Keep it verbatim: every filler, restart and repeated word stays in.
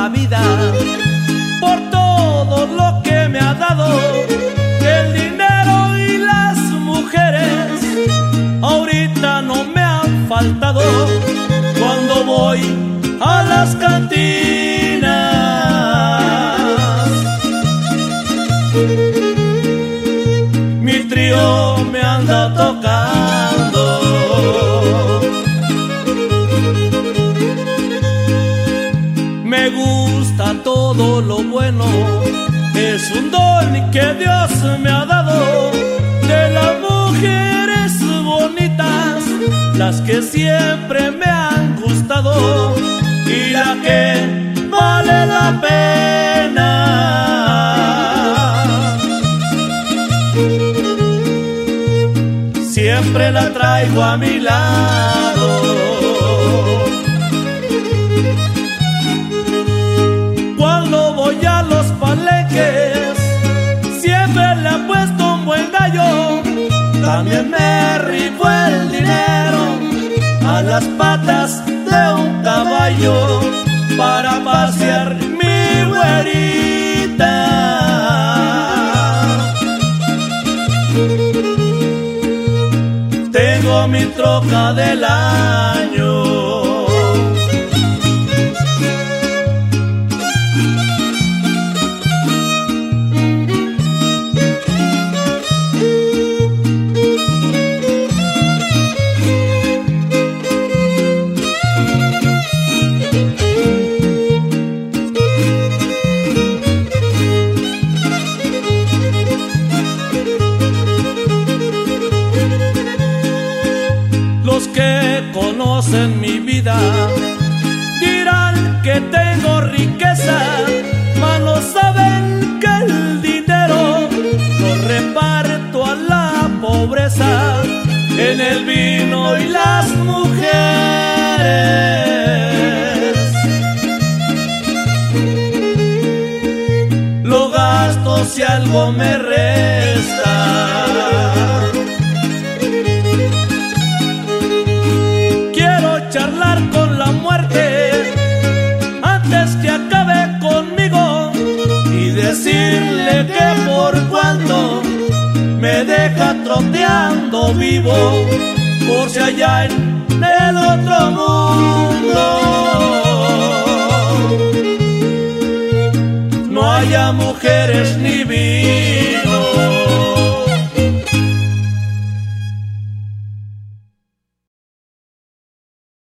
la vida por todo lo que me ha dado. El dinero y las mujeres ahorita no me han faltado. Cuando voy a las cantinas, mi trío me anda tocando. Me gusta todo lo bueno, es un don que Dios me ha dado. De las mujeres bonitas, las que siempre me han gustado, y la que vale la pena, siempre la traigo a mi lado. Cuando voy a los palenques, siempre le he puesto un buen gallo. También me rifo el dinero a las patas de un caballo para pasear mi güerita. Tengo mi troca del año. Los que conocen mi vida dirán que tengo riqueza, mas no saben que el dinero lo reparto a la pobreza, en el vino y las mujeres. Lo gasto si algo me resta. Charlar con la muerte antes que acabe conmigo y decirle que por cuanto me deja troteando vivo, por si allá en el otro mundo no haya mujeres ni vida.